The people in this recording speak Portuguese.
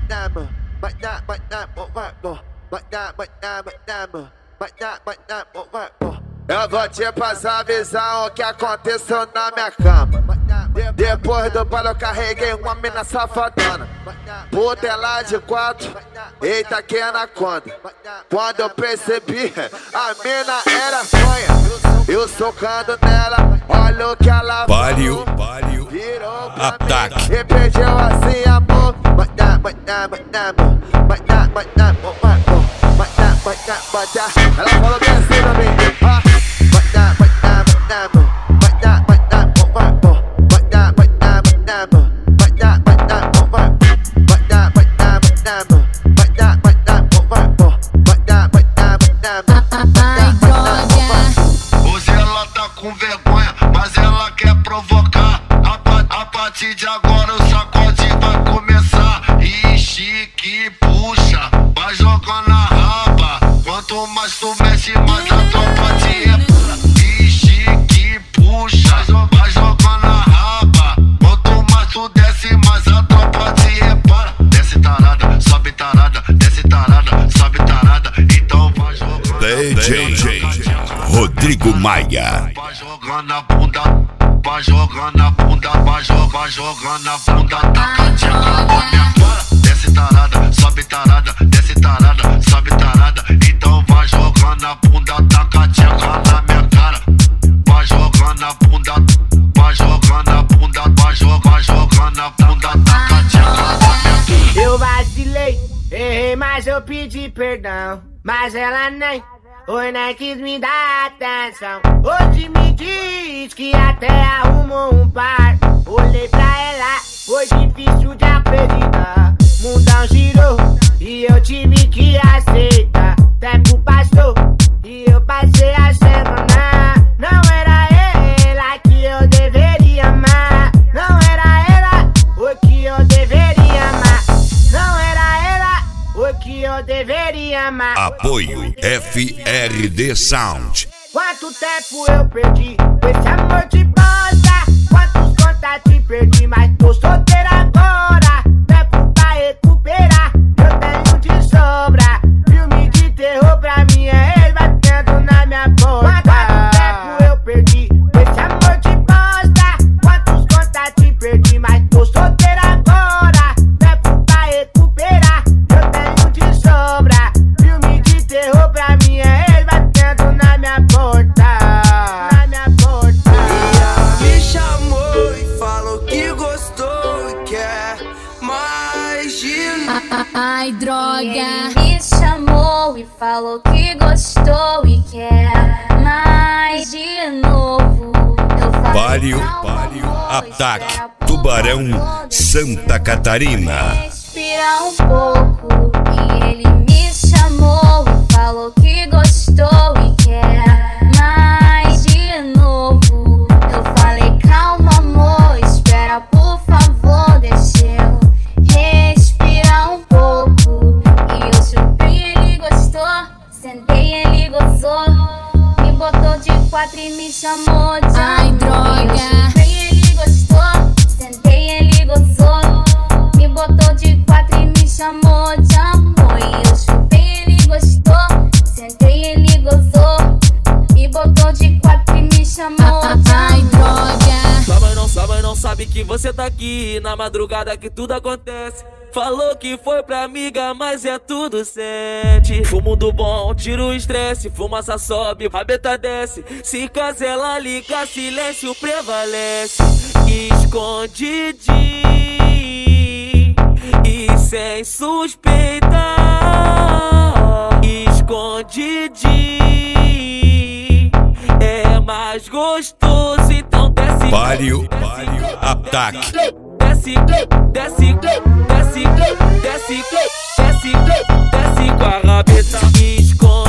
Eu vou te passar a visão o que aconteceu na minha cama. Depois do baile eu carreguei uma mina safadona. Puta ela de 4, eita que anaconda. Quando eu percebi, a mina era fanha. Eu socando nela, olha o que ela Pariu, ataque. e pediu assim amor. Ela falou bem assim pra mim. Hoje ela tá com vergonha, mas ela quer provocar. A partir de agora o sacode vai começar. Ixi, que puxa, vai jogando a raba. Quanto mais tu mexe, mais a tropa te repara. Ixi, que puxa, vai jogando a raba. Quanto mais tu desce, mais a tropa te repara. Desce tarada, sobe tarada, desce tarada, sobe tarada. Então vai jogando. DJ Rodrigo Maia. Vai jogando a bunda, vai jogando a bunda, vai jogando a bunda, taca tchaca na minha cara. Desce tarada, sobe tarada, desce tarada, sobe tarada. Então vai jogando a bunda, taca tchaca na minha cara. Vai jogando a bunda, vai jogando a bunda, vai jogando a bunda, taca tchaca na minha cara. Eu vacilei, errei, mas eu pedi perdão. Mas ela nem quis me dar atenção. Hoje me diz que até arrumou um par. Olhei pra ela, foi difícil de acreditar. Mundão girou e eu tive que aceitar. Tempo passou e eu passei a semana. Não era ela que eu deveria amar. Não era ela o que eu deveria amar. Não era ela o que eu deveria amar. Apoio FRD Sound. Quanto tempo eu perdi com esse amor de bosta? Quantos contatos perdi, mas tô solteira agora. Tempo pra recuperar, eu tenho de sobra. Filme de terror pra mim é ele batendo na minha porta. Quanto tempo eu perdi com esse amor de bosta? Quantos contatos perdi, mas tô solteira agora. Tempo pra recuperar, eu tenho de sobra. Filme de terror pra mim é ele batendo na minha porta. Na minha porta. Me chamou e falou que gostou e quer mais de Ai, droga. Ele me chamou e falou que gostou e quer mais de novo. Eu falei, Pariu, ataque. Tubarão, Santa Catarina. respira um pouco. E ele me chamou e falou que gostou e quer mais de novo. Eu falei, calma amor, espera por favor, deixa eu respirar um pouco. E eu subi, ele gostou, sentei, ele gozou, me botou de 4 e me chamou de Ai, amor. droga. Eu subi, ele gostou, sentei, ele gozou, me botou de 4 e me chamou de amor. E eu chupei, ele gostou, sentei, ele gozou, me botou de 4 e me chamou de Ai, amor. droga. Sua mãe não sabe que você tá aqui na madrugada que tudo acontece. Falou que foi pra amiga, mas é tudo sente. Fumo do bom, tira o estresse, fumaça sobe, rabeta desce. Se casela liga, silêncio prevalece. Escondidinho e sem suspeitar. Escondidinho é mais gostoso, então desce. Pariu, ataque. Desce, desce, desce, desce, desce, desce com a rabeta. Esconde.